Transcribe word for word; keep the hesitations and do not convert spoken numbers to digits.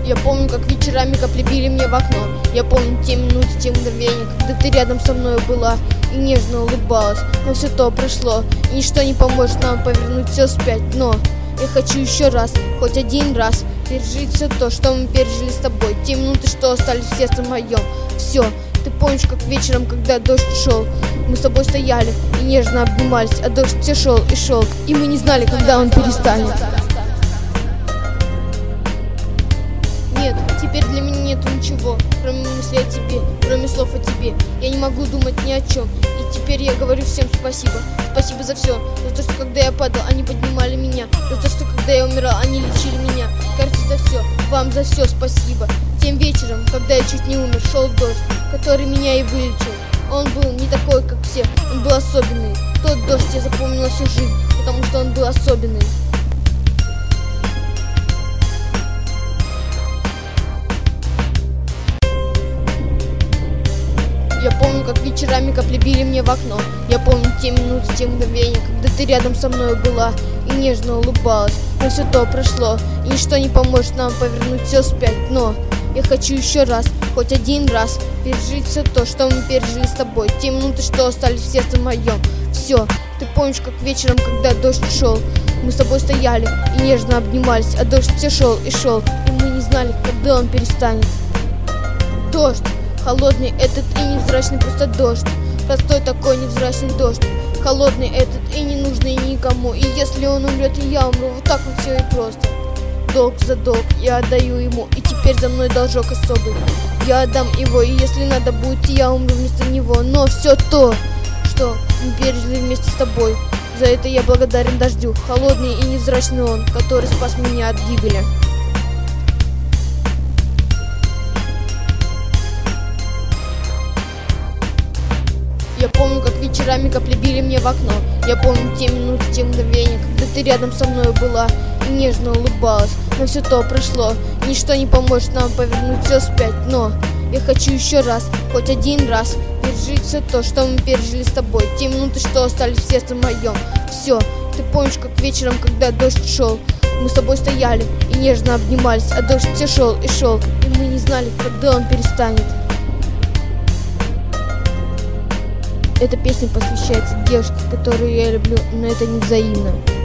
Я помню, как вечерами капли били мне в окно. Я помню те минуты, те мгновения, когда ты рядом со мной была и нежно улыбалась. Но все то прошло, и ничто не поможет нам повернуть все вспять. Но я хочу еще раз, хоть один раз, пережить все то, что мы пережили с тобой. Те минуты, что остались в сердце моем. Все, ты помнишь, как вечером, когда дождь шел, мы с тобой стояли и нежно обнимались, а дождь все шел и шел, и мы не знали, когда он перестанет. Нет, теперь для меня нету ничего, кроме мыслей о тебе, кроме слов о тебе. Я не могу думать ни о чем, и теперь я говорю всем спасибо. Спасибо за все, за то, что когда я падал, они поднимали меня, за то, что когда я умирал, они лечили меня. Кажется, за все, вам за все спасибо. Тем вечером, когда я чуть не умер, шел дождь, который меня и вылечил. Он был не такой, как все, он был особенный. Тот дождь я запомнила всю жизнь, потому что он был особенный. Я помню, как вечерами капли били мне в окно. Я помню те минуты, те мгновения, когда ты рядом со мной была и нежно улыбалась. Но все то прошло, и ничто не поможет нам повернуть все вспять. Но я хочу еще раз, хоть один раз, пережить все то, что мы пережили с тобой. Те минуты, что остались в сердце моем. Все, ты помнишь, как вечером, когда дождь шел, мы с тобой стояли и нежно обнимались, а дождь все шел и шел, и мы не знали, когда он перестанет. Дождь холодный этот и невзрачный, просто дождь. Простой такой невзрачный дождь. Холодный этот и не нужный никому. И если он умрет, и я умру, вот так вот все и просто. Долг за долг я отдаю ему, и теперь за мной должок особый. Я отдам его, и если надо будет, я умру вместо него. Но все то, что мы пережили вместе с тобой, за это я благодарен дождю. Холодный и невзрачный он, который спас меня от гибели. Я помню, как вечерами капли били мне в окно. Я помню те минуты, те мгновения, когда ты рядом со мной была и нежно улыбалась. Но все то прошло, и ничто не поможет нам повернуть все вспять. Но я хочу еще раз, хоть один раз, пережить все то, что мы пережили с тобой. Те минуты, что остались в сердце моем. Все, ты помнишь, как вечером, когда дождь шел, мы с тобой стояли и нежно обнимались, а дождь все шел и шел, и мы не знали, когда он перестанет. Эта песня посвящается девушке, которую я люблю, но это не взаимно.